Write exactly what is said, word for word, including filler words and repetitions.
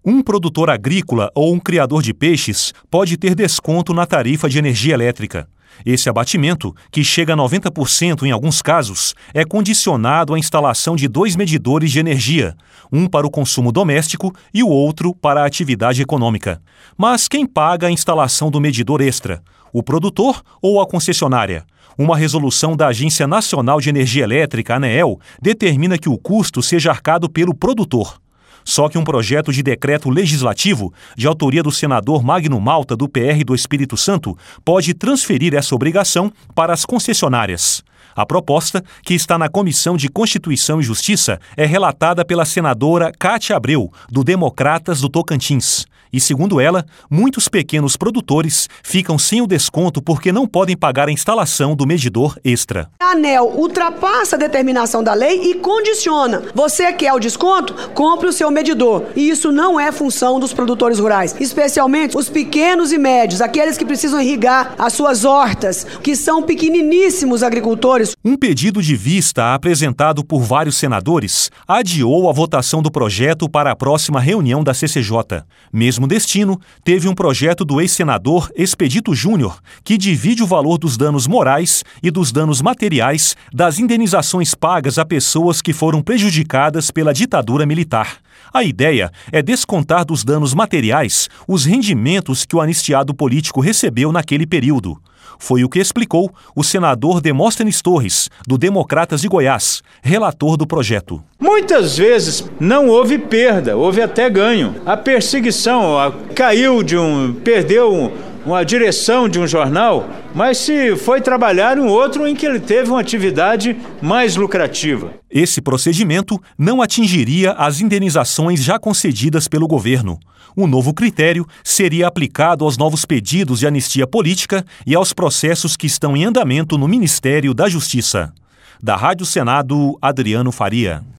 Um produtor agrícola ou um criador de peixes pode ter desconto na tarifa de energia elétrica. Esse abatimento, que chega a noventa por cento em alguns casos, é condicionado à instalação de dois medidores de energia, um para o consumo doméstico e o outro para a atividade econômica. Mas quem paga a instalação do medidor extra? O produtor ou a concessionária? Uma resolução da Agência Nacional de Energia Elétrica, ANEEL, determina que o custo seja arcado pelo produtor. Só que um projeto de decreto legislativo, de autoria do senador Magno Malta, do P R do Espírito Santo, pode transferir essa obrigação para as concessionárias. A proposta, que está na Comissão de Constituição e Justiça, é relatada pela senadora Cátia Abreu, do Democratas do Tocantins. E, segundo ela, muitos pequenos produtores ficam sem o desconto porque não podem pagar a instalação do medidor extra. A ANEEL ultrapassa a determinação da lei e condiciona. Você quer o desconto? Compre o seu medidor. E isso não é função dos produtores rurais, especialmente os pequenos e médios, aqueles que precisam irrigar as suas hortas, que são pequeniníssimos agricultores. Um pedido de vista apresentado por vários senadores adiou a votação do projeto para a próxima reunião da C C J. Mesmo destino, teve um projeto do ex-senador Expedito Júnior, que divide o valor dos danos morais e dos danos materiais das indenizações pagas a pessoas que foram prejudicadas pela ditadura militar. A ideia é descontar dos danos materiais os rendimentos que o anistiado político recebeu naquele período. Foi o que explicou o senador Demóstenes Torres, do Democratas de Goiás, relator do projeto. Muitas vezes não houve perda, houve até ganho. A perseguição a, caiu de um, perdeu um, uma direção de um jornal, mas se foi trabalhar em outro em que ele teve uma atividade mais lucrativa. Esse procedimento não atingiria as indenizações já concedidas pelo governo. O novo critério seria aplicado aos novos pedidos de anistia política e aos processos que estão em andamento no Ministério da Justiça. Da Rádio Senado, Adriano Faria.